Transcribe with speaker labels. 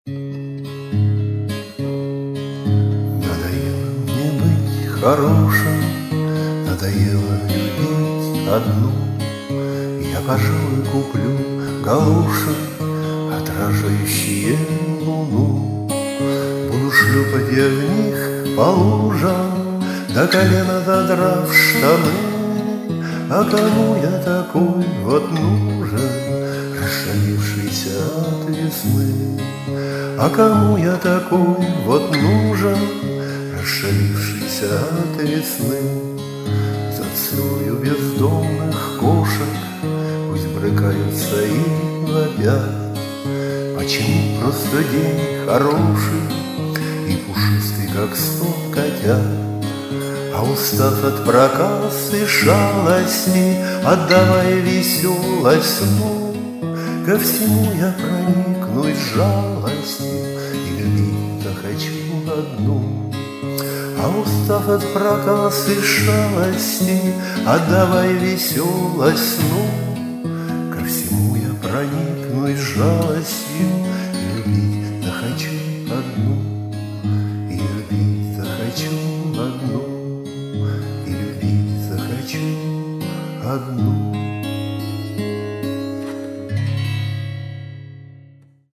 Speaker 1: Надоело мне быть хорошим, надоело любить одну. Я, пожалуй, куплю галоши, отражающие луну. Буду шлепать я в них по лужам, до колена задрав штаны. А кому я такой вот нужен, расшалившийся от весны? А кому я такой вот нужен, расшалившийся от весны? Зацелую бездомных кошек, пусть брыкаются и вопят. Почему просто день хороший и пушистый, как 100 котят? А устав от проказ и шалости, отдавая веселость сну, ко всему я проникнусь жалостью и любить-то хочу одну. А устав от проказ и шалости, отдавая веселость сну, ко всему я проникнусь жалостью и любить-то хочу одну. И любить захочу одну. И любить захочу одну.